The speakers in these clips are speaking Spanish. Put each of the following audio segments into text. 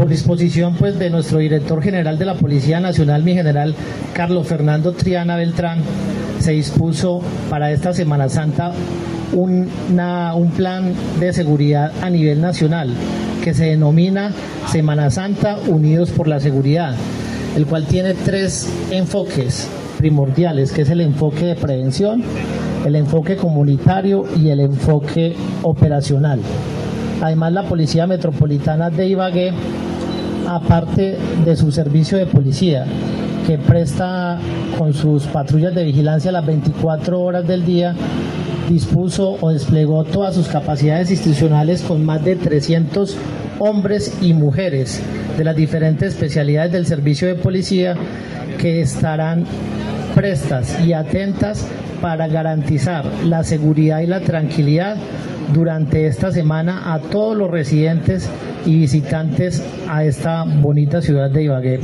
por disposición pues de nuestro director general de la Policía Nacional, mi general Carlos Fernando Triana Beltrán, se dispuso para esta Semana Santa un plan de seguridad a nivel nacional que se denomina Semana Santa Unidos por la Seguridad, el cual tiene 3 enfoques primordiales, que es el enfoque de prevención, el enfoque comunitario y el enfoque operacional. Además, la Policía Metropolitana de Ibagué, aparte de su servicio de policía, que presta con sus patrullas de vigilancia las 24 horas del día, dispuso o desplegó todas sus capacidades institucionales con más de 300 hombres y mujeres de las diferentes especialidades del servicio de policía que estarán prestas y atentas para garantizar la seguridad y la tranquilidad durante esta semana a todos los residentes y visitantes a esta bonita ciudad de Ibagué.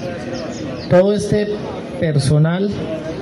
Todo este personal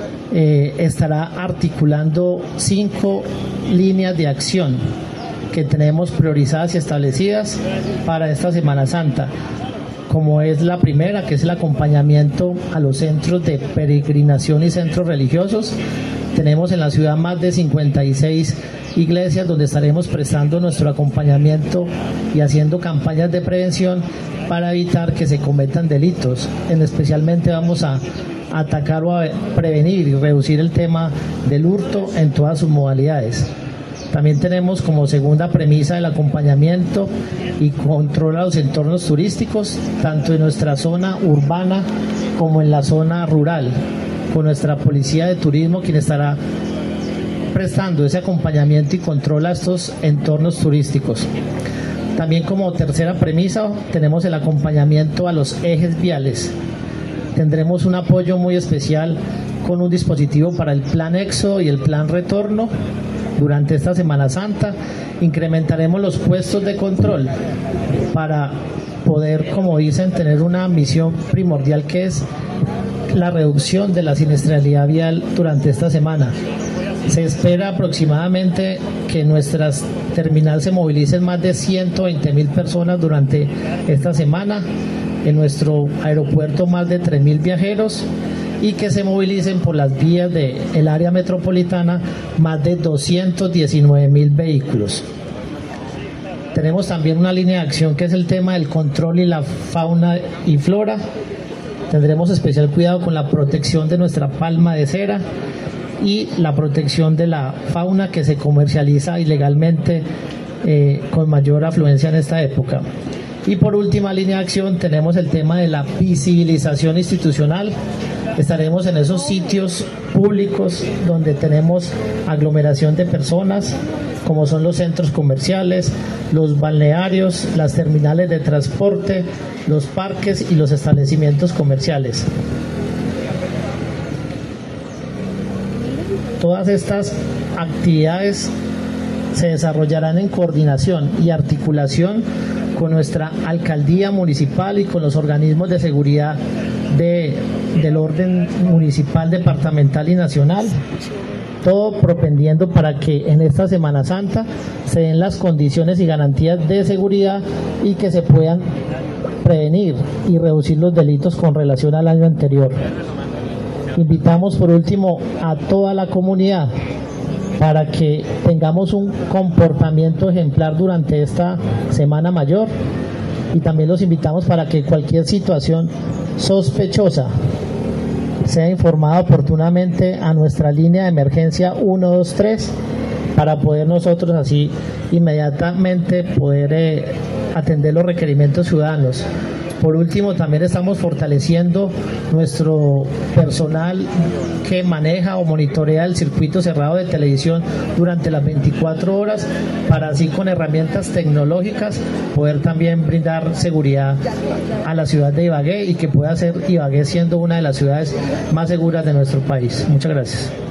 estará articulando 5 líneas de acción que tenemos priorizadas y establecidas para esta Semana Santa, como es la primera, que es el acompañamiento a los centros de peregrinación y centros religiosos. Tenemos en la ciudad más de 56 iglesias donde estaremos prestando nuestro acompañamiento y haciendo campañas de prevención para evitar que se cometan delitos. Especialmente vamos a atacar o a prevenir y reducir el tema del hurto en todas sus modalidades. También tenemos como segunda premisa el acompañamiento y control a los entornos turísticos, tanto en nuestra zona urbana como en la zona rural, con nuestra policía de turismo, quien estará prestando ese acompañamiento y control a estos entornos turísticos. También como tercera premisa tenemos el acompañamiento a los ejes viales. Tendremos un apoyo muy especial con un dispositivo para el plan éxodo y el plan retorno. Durante esta Semana Santa incrementaremos los puestos de control para poder, como dicen, tener una misión primordial, que es la reducción de la siniestralidad vial durante esta semana. Se espera aproximadamente que en nuestras terminales se movilicen más de 120.000 personas durante esta semana, en nuestro aeropuerto más de 3.000 viajeros, y que se movilicen por las vías del área metropolitana más de 219.000 vehículos. Tenemos también una línea de acción que es el tema del control y la fauna y flora. Tendremos especial cuidado con la protección de nuestra palma de cera y la protección de la fauna que se comercializa ilegalmente con mayor afluencia en esta época. Y por última línea de acción tenemos el tema de la visibilización institucional. Estaremos en esos sitios públicos donde tenemos aglomeración de personas, como son los centros comerciales, los balnearios, las terminales de transporte, los parques y los establecimientos comerciales. Todas estas actividades se desarrollarán en coordinación y articulación con nuestra alcaldía municipal y con los organismos de seguridad del orden municipal, departamental y nacional, todo propendiendo para que en esta Semana Santa se den las condiciones y garantías de seguridad y que se puedan prevenir y reducir los delitos con relación al año anterior. Invitamos por último a toda la comunidad para que tengamos un comportamiento ejemplar durante esta Semana Mayor, y también los invitamos para que cualquier situación sospechosa sea informada oportunamente a nuestra línea de emergencia 123 para poder nosotros así inmediatamente poder atender los requerimientos ciudadanos. Por último, también estamos fortaleciendo nuestro personal que maneja o monitorea el circuito cerrado de televisión durante las 24 horas, para así con herramientas tecnológicas poder también brindar seguridad a la ciudad de Ibagué y que pueda ser Ibagué siendo una de las ciudades más seguras de nuestro país. Muchas gracias.